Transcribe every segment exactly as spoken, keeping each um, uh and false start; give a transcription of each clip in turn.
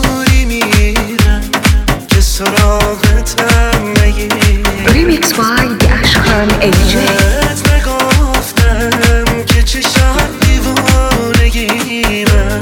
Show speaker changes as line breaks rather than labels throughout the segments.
جوری میرم که سراغتم نگیرم.
Remix by The Ashkan ای جی.
نگفتم که چشم دیوانگیرم،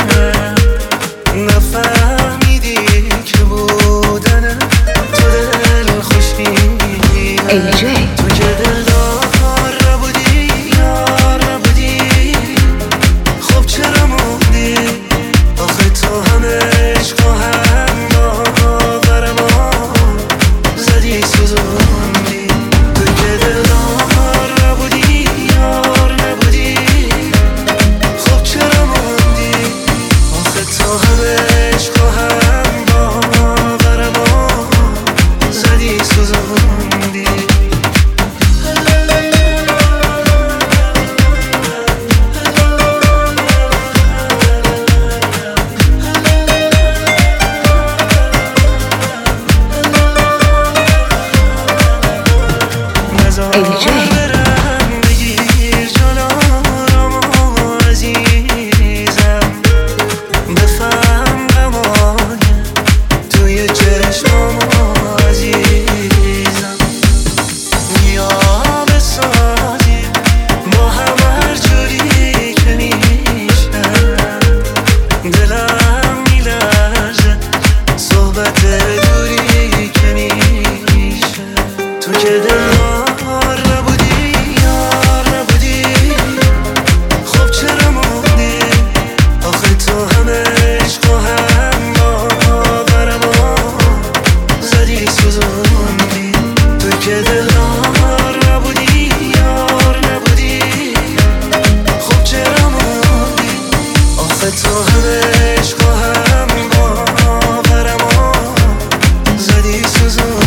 نفهمیدی که بودن تو دل خوشگیرم.
ای جی
تو که دلدار نبودی یار نبودی، خب چرا موندی؟ آخه تو همه عشق و هم باورم زدی سوزوندی. تو که دلدار نبودی یار نبودی، خب چرا موندی؟ آخه تو همه عشق و هم باورم زدی سوزوندی.
ای جی
بگیر جانم عزیزم، بفهم غمای توی چشمام عزیزم. بیا بسازیم با هم هر جوری که میشه، دلم میلرزه صحبت دوری که میشه. تو که دلدار نبودی یار نبودی، خب چرا موندی؟ آخه تو همه عشق و هم باورم زدی سوزوندی. تو که دلدار نبودی یار نبودی، خب چرا موندی؟ آخه تو همه عشق و هم باورم زدی سوزوندی.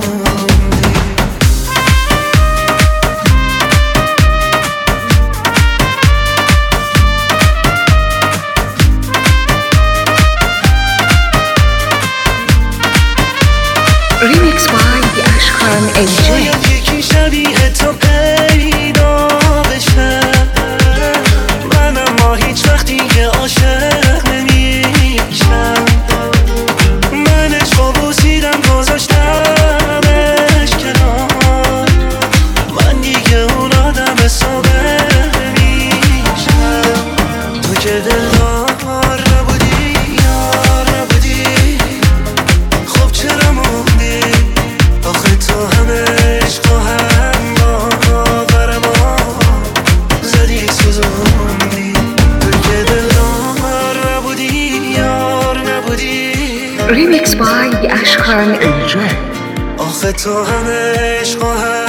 Remix by The Ashkan ای جی.
شاید یکی شبیه تو پیدا بشه، من اما هیچ وقتی که عاشق نمیشم. من عشقو بوسیدم گذاشتمش کنار، من دیگه اون آدم سابق نمیشم. تو که دلدار نبودی یار نبودی، خب چرا موندی؟ آخه تو همه عشق و هم باورم زدی سوزوندی. تو که دلدار نبودی یار نبودی،
Remix by The Ashkan ای جی.
آخه تو همه عشق و هم